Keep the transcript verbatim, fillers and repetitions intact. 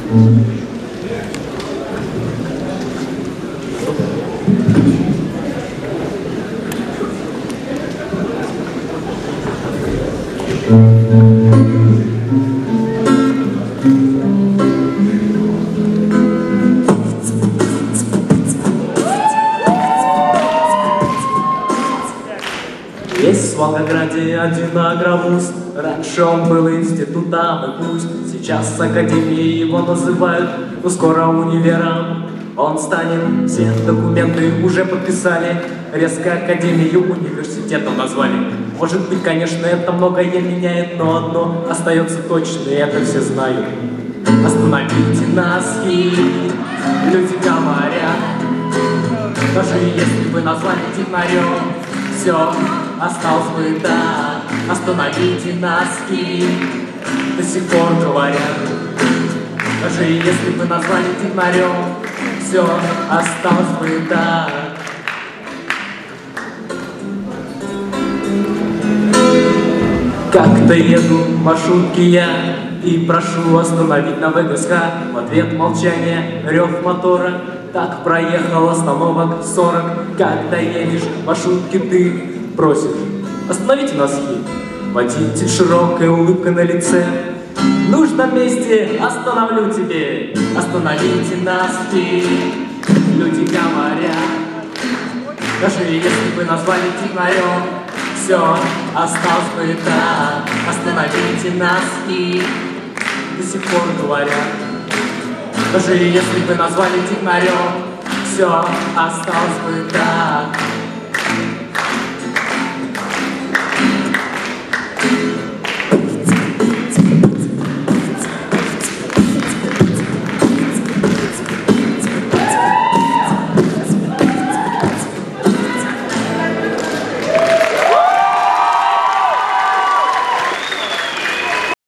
Есть в Волгограде один агробус. Раньше он был институтом, и пусть сейчас академией его называют, но скоро универом он станет. Все документы уже подписали, резко академию университетом назвали. Может быть, конечно, это многое меняет, но одно остается точно, и это все знают. Остановите нас, и люди говорят, даже если бы назвали технарем, все осталось бы так. Остановите нас, и до сих пор говорят, даже если бы назвали технарем, все осталось бы так. Как-то еду в маршрутке я и прошу остановить на ВГСХ. В ответ молчание, рев мотора. Так проехал остановок сорок. Когда едешь в маршрутке, ты просишь: остановите нас, и водитель, широкая улыбка на лице: в нужном месте остановлю тебе. Остановите нас, и люди говорят, даже если бы назвали технарем, все осталось бы так. Остановите нас, и до сих пор говорят, даже если бы назвали технарем, все осталось бы так.